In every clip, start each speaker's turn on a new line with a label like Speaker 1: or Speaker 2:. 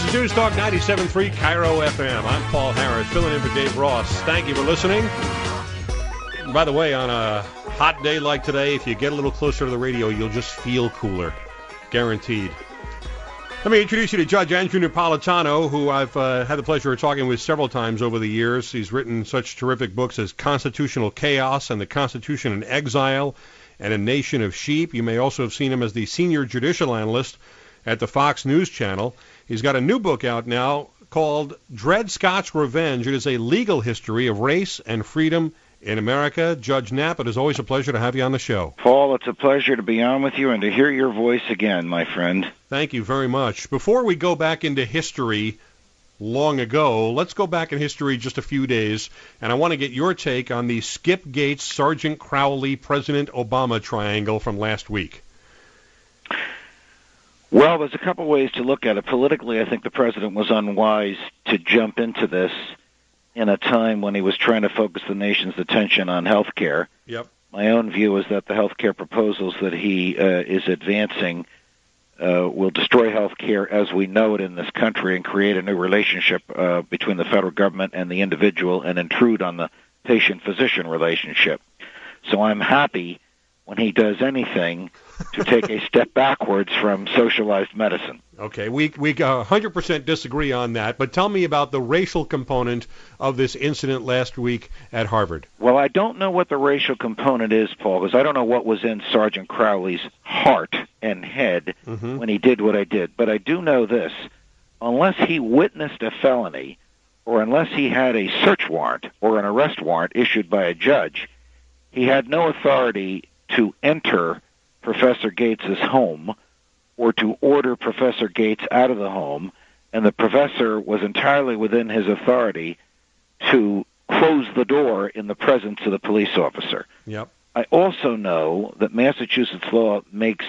Speaker 1: is News Talk 97.3 Cairo FM. I'm Paul Harris, filling in for Dave Ross. Thank you for listening. And by the way, on a hot day like today, if you get a little closer to the radio, you'll just feel cooler. Guaranteed. Let me introduce you to Judge Andrew Napolitano, who I've had the pleasure of talking with several times over the years. He's written such terrific books as Constitutional Chaos and The Constitution in Exile and A Nation of Sheep. You may also have seen him as the senior judicial analyst at the Fox News Channel. He's got a new book out now called Dred Scott's Revenge. It is a legal history of race and freedom in America. Judge Knapp, it is always a pleasure to have you on the show.
Speaker 2: Paul, it's a pleasure to be on with you and to hear your voice again, my friend.
Speaker 1: Thank you very much. Before we go back into history long ago, let's go back in history just a few days, and I want to get your take on the Skip Gates, Sergeant Crowley, President Obama triangle from last week.
Speaker 2: Well, there's a couple ways to look at it. Politically, I think the president was unwise to jump into this in a time when he was trying to focus the nation's attention on health care.
Speaker 1: Yep.
Speaker 2: My own view is that the health care proposals that he is advancing will destroy health care as we know it in this country and create a new relationship between the federal government and the individual and intrude on the patient-physician relationship. So I'm happy when he does anything to take a step backwards from socialized medicine.
Speaker 1: Okay, we 100% disagree on that, but tell me about the racial component of this incident last week at Harvard.
Speaker 2: Well, I don't know what the racial component is, Paul, because I don't know what was in Sergeant Crowley's heart and head when he did what I did. But I do know this. Unless he witnessed a felony, or unless he had a search warrant or an arrest warrant issued by a judge, he had no authority to enter Professor Gates's home or to order Professor Gates out of the home, and the professor was entirely within his authority to close the door in the presence of the police officer.
Speaker 1: Yep.
Speaker 2: I also know that Massachusetts law makes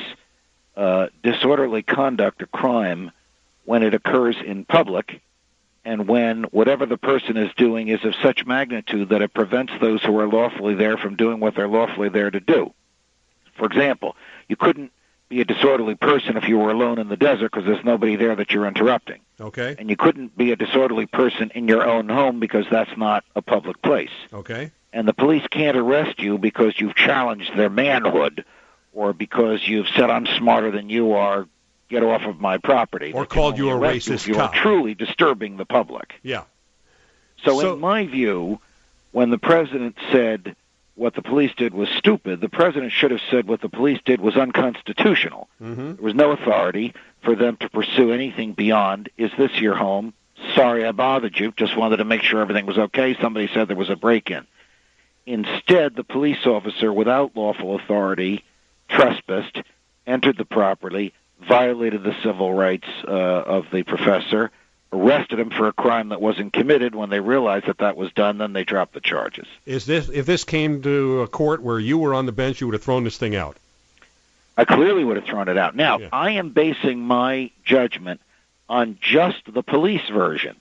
Speaker 2: disorderly conduct a crime when it occurs in public and when whatever the person is doing is of such magnitude that it prevents those who are lawfully there from doing what they're lawfully there to do. For example, you couldn't be a disorderly person if you were alone in the desert because there's nobody there that you're interrupting.
Speaker 1: Okay.
Speaker 2: And you couldn't be a disorderly person in your own home because that's not a public place.
Speaker 1: Okay.
Speaker 2: And the police can't arrest you because you've challenged their manhood or because you've said, I'm smarter than you are, get off of my property.
Speaker 1: Or called you a racist
Speaker 2: you
Speaker 1: cop.
Speaker 2: are truly disturbing the public.
Speaker 1: Yeah.
Speaker 2: So in my view, when the president said what the police did was stupid, the president should have said what the police did was unconstitutional. There was no authority for them to pursue anything beyond, is this your home? Sorry I bothered you, just wanted to make sure everything was okay. Somebody said there was a break-in. Instead, the police officer, without lawful authority, trespassed, entered the property, violated the civil rights of the professor, arrested him for a crime that wasn't committed. When they realized that that was done, then they dropped the charges.
Speaker 1: If this came to a court where you were on the bench, you would have thrown this thing out?
Speaker 2: I clearly would have thrown it out. Now, I am basing my judgment on just the police version.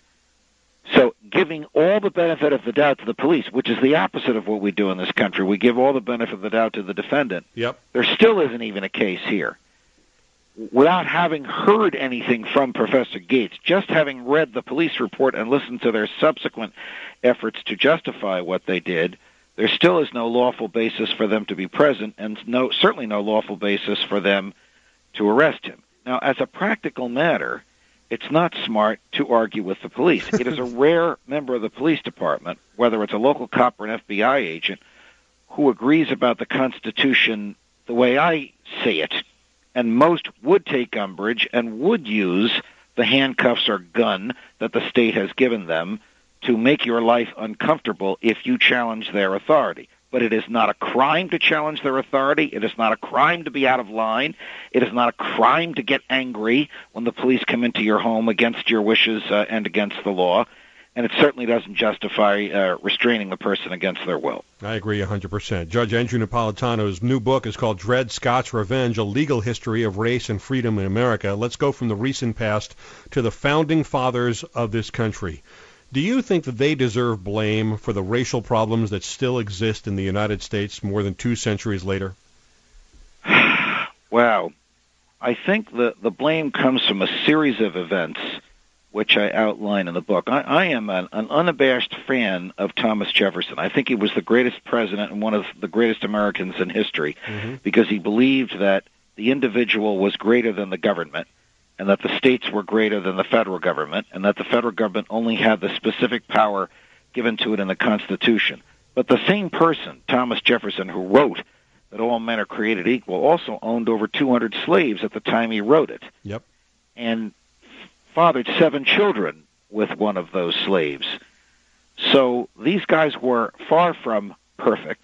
Speaker 2: So giving all the benefit of the doubt to the police, which is the opposite of what we do in this country. We give all the benefit of the doubt to the defendant.
Speaker 1: Yep.
Speaker 2: There still isn't even a case here. Without having heard anything from Professor Gates, just having read the police report and listened to their subsequent efforts to justify what they did, there still is no lawful basis for them to be present and certainly no lawful basis for them to arrest him. Now, as a practical matter, it's not smart to argue with the police. It is a rare member of the police department, whether it's a local cop or an FBI agent, who agrees about the Constitution the way I see it. And most would take umbrage and would use the handcuffs or gun that the state has given them to make your life uncomfortable if you challenge their authority. But it is not a crime to challenge their authority. It is not a crime to be out of line. It is not a crime to get angry when the police come into your home against your wishes and against the law. And it certainly doesn't justify restraining the person against their will.
Speaker 1: I agree 100%. Judge Andrew Napolitano's new book is called Dred Scott's Revenge, A Legal History of Race and Freedom in America. Let's go from the recent past to the founding fathers of this country. Do you think that they deserve blame for the racial problems that still exist in the United States more than 2 centuries later?
Speaker 2: Wow. I think the blame comes from a series of events which I outline in the book. I am an unabashed fan of Thomas Jefferson. I think he was the greatest president and one of the greatest Americans in history because he believed that the individual was greater than the government and that the states were greater than the federal government and that the federal government only had the specific power given to it in the Constitution. But the same person, Thomas Jefferson, who wrote that all men are created equal, also owned over 200 slaves at the time he wrote it.
Speaker 1: Yep.
Speaker 2: And fathered 7 children with one of those slaves. So these guys were far from perfect.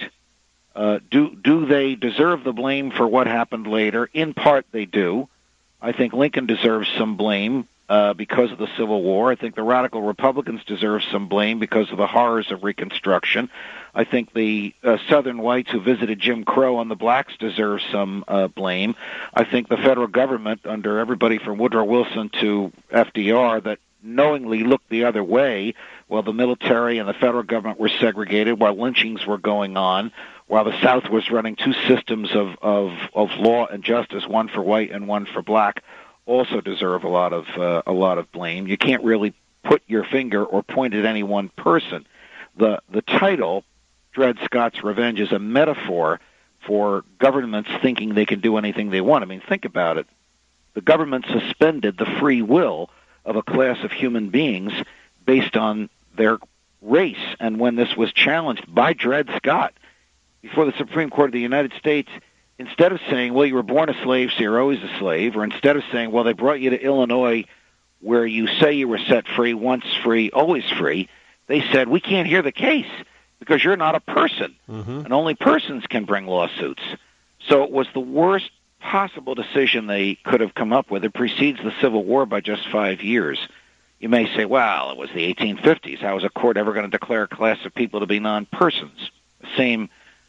Speaker 2: Do they deserve the blame for what happened later? In part, they do. I think Lincoln deserves some blame because of the Civil War. I think the radical Republicans deserve some blame because of the horrors of Reconstruction. I think the Southern whites who visited Jim Crow and the blacks deserve some blame. I think the federal government, under everybody from Woodrow Wilson to FDR, that knowingly looked the other way while the military and the federal government were segregated, while lynchings were going on, while the South was running 2 systems of law and justice, one for white and one for black, also deserve a lot of blame. You can't really put your finger or point at any one person. The title, Dred Scott's Revenge, is a metaphor for governments thinking they can do anything they want. I mean, think about it. The government suspended the free will of a class of human beings based on their race. And when this was challenged by Dred Scott before the Supreme Court of the United States, instead of saying, well, you were born a slave, so you're always a slave, or instead of saying, well, they brought you to Illinois where you say you were set free, once free, always free, they said, we can't hear the case because you're not a person, and only persons can bring lawsuits. So it was the worst possible decision they could have come up with. It precedes the Civil War by just 5 years. You may say, well, it was the 1850s. How is a court ever going to declare a class of people to be non-persons? The same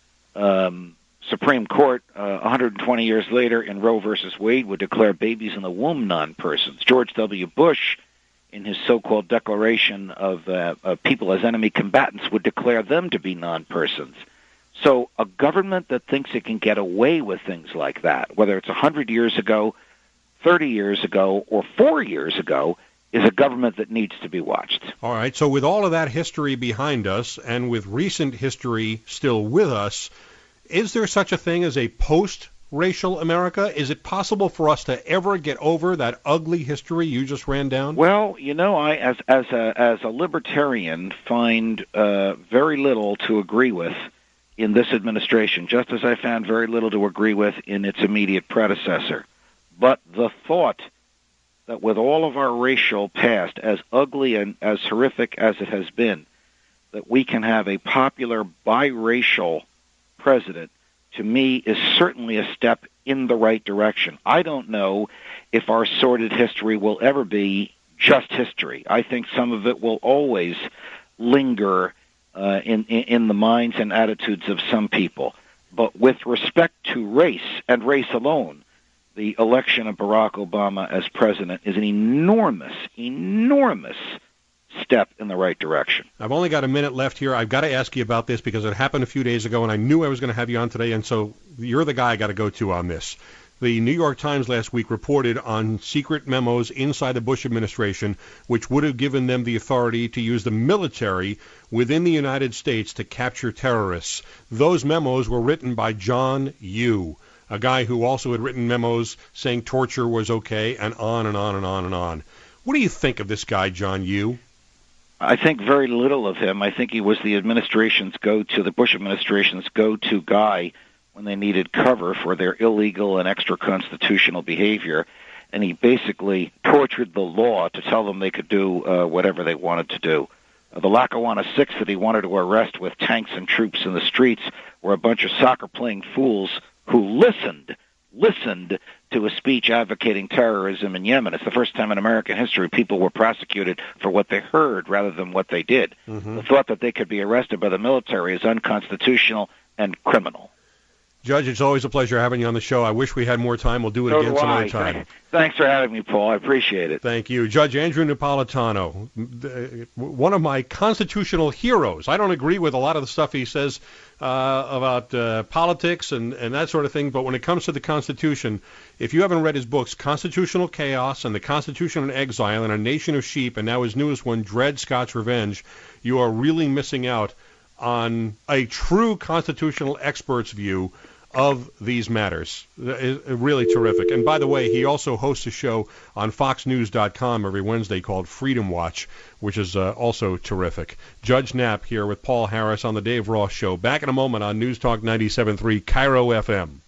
Speaker 2: Supreme Court 120 years later in Roe versus Wade would declare babies in the womb non-persons. George W. Bush, in his so-called declaration of people as enemy combatants, would declare them to be non-persons. So a government that thinks it can get away with things like that, whether it's 100 years ago, 30 years ago, or 4 years ago, is a government that needs to be watched.
Speaker 1: All right, so with all of that history behind us and with recent history still with us, is there such a thing as a post-racial America? Is it possible for us to ever get over that ugly history you just ran down?
Speaker 2: Well, you know, I, as a libertarian, find very little to agree with in this administration, just as I found very little to agree with in its immediate predecessor. But the thought that with all of our racial past, as ugly and as horrific as it has been, that we can have a popular biracial president, to me, is certainly a step in the right direction. I don't know if our sordid history will ever be just history. I think some of it will always linger in the minds and attitudes of some people. But with respect to race, and race alone, the election of Barack Obama as president is an enormous, enormous step in the right direction.
Speaker 1: I've only got a minute left here. I've got to ask you about this because it happened a few days ago, and I knew I was going to have you on today, and so you're the guy I got to go to on this. The New York Times last week reported on secret memos inside the Bush administration which would have given them the authority to use the military within the United States to capture terrorists. Those memos were written by John Yoo, a guy who also had written memos saying torture was okay, and on and on and on and on. What do you think of this guy, John Yoo?
Speaker 2: I think very little of him. I think he was the Bush administration's go-to guy when they needed cover for their illegal and extra-constitutional behavior, and he basically tortured the law to tell them they could do whatever they wanted to do. The Lackawanna Six that he wanted to arrest with tanks and troops in the streets were a bunch of soccer-playing fools who listened to a speech advocating terrorism in Yemen. It's the first time in American history people were prosecuted for what they heard rather than what they did. The thought that they could be arrested by the military is unconstitutional and criminal.
Speaker 1: Judge, it's always a pleasure having you on the show. I wish we had more time. We'll do it again some other time.
Speaker 2: Thanks for having me, Paul. I appreciate it.
Speaker 1: Thank you. Judge Andrew Napolitano, one of my constitutional heroes. I don't agree with a lot of the stuff he says about politics and that sort of thing, but when it comes to the Constitution, if you haven't read his books, Constitutional Chaos and The Constitution in Exile and A Nation of Sheep, and now his newest one, Dred Scott's Revenge, you are really missing out on a true constitutional expert's view of these matters. Really terrific. And by the way, he also hosts a show on FoxNews.com every Wednesday called Freedom Watch, which is also terrific. Judge Knapp here with Paul Harris on the Dave Ross Show. Back in a moment on News Talk 97.3 KIRO FM.